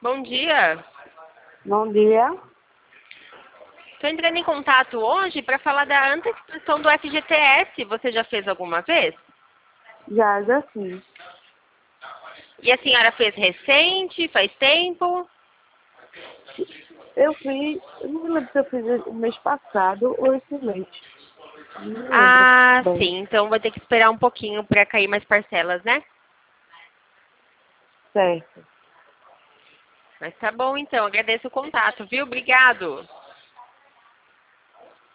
Bom dia. Bom dia. Estou entrando em contato hoje para falar da antecipação do FGTS. Você já fez alguma vez? Já sim. E a senhora fez recente? Faz tempo? Eu não lembro se eu fiz o mês passado ou esse mês. Não lembro Ah, bem. sim. Então vai ter que esperar um pouquinho para cair mais parcelas, né? Certo. Mas tá bom então. Agradeço o contato, viu? Obrigado.